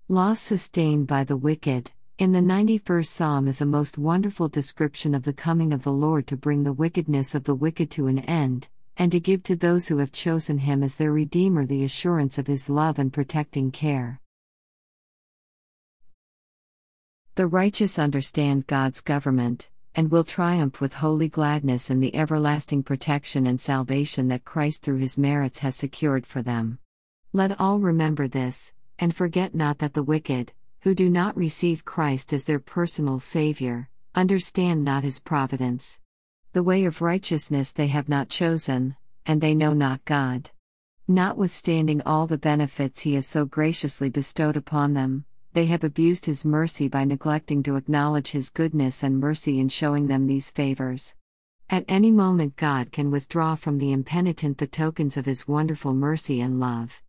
Loss sustained by the wicked. In the 91st Psalm is a most wonderful description of the coming of the Lord to bring the wickedness of the wicked to an end, and to give to those who have chosen Him as their Redeemer the assurance of His love and protecting care. The righteous understand God's government, and will triumph with holy gladness in the everlasting protection and salvation that Christ through His merits has secured for them. Let all remember this, and forget not that the wicked, who do not receive Christ as their personal Savior, understand not His providence. The way of righteousness they have not chosen, and they know not God. Notwithstanding all the benefits He has so graciously bestowed upon them, they have abused His mercy by neglecting to acknowledge His goodness and mercy in showing them these favors. At any moment God can withdraw from the impenitent the tokens of His wonderful mercy and love.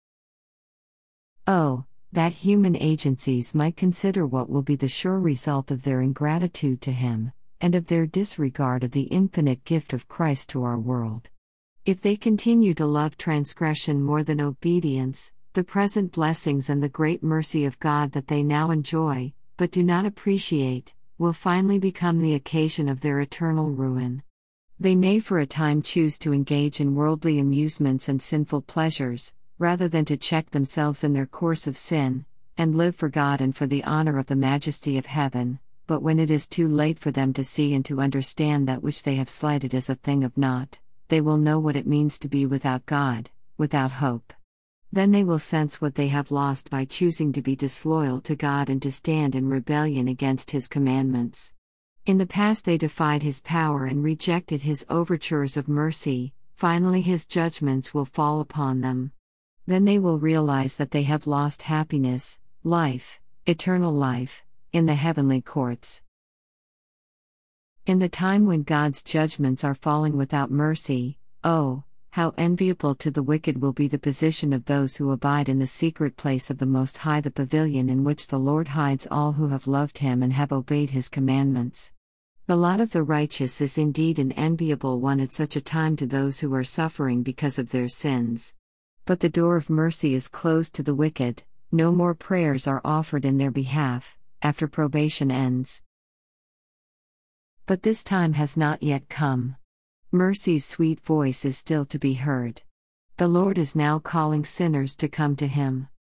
Oh, that human agencies might consider what will be the sure result of their ingratitude to Him, and of their disregard of the infinite gift of Christ to our world. If they continue to love transgression more than obedience, the present blessings and the great mercy of God that they now enjoy, but do not appreciate, will finally become the occasion of their eternal ruin. They may for a time choose to engage in worldly amusements and sinful pleasures, rather than to check themselves in their course of sin, and live for God and for the honor of the majesty of heaven, but when it is too late for them to see and to understand that which they have slighted as a thing of naught, they will know what it means to be without God, without hope. Then they will sense what they have lost by choosing to be disloyal to God and to stand in rebellion against His commandments. In the past they defied His power and rejected His overtures of mercy. Finally His judgments will fall upon them. Then they will realize that they have lost happiness, life, eternal life, in the heavenly courts. In the time when God's judgments are falling without mercy, oh, how enviable to the wicked will be the position of those who abide in the secret place of the Most High, the pavilion in which the Lord hides all who have loved Him and have obeyed His commandments. The lot of the righteous is indeed an enviable one at such a time to those who are suffering because of their sins. But the door of mercy is closed to the wicked, no more prayers are offered in their behalf, after probation ends. But this time has not yet come. Mercy's sweet voice is still to be heard. The Lord is now calling sinners to come to Him.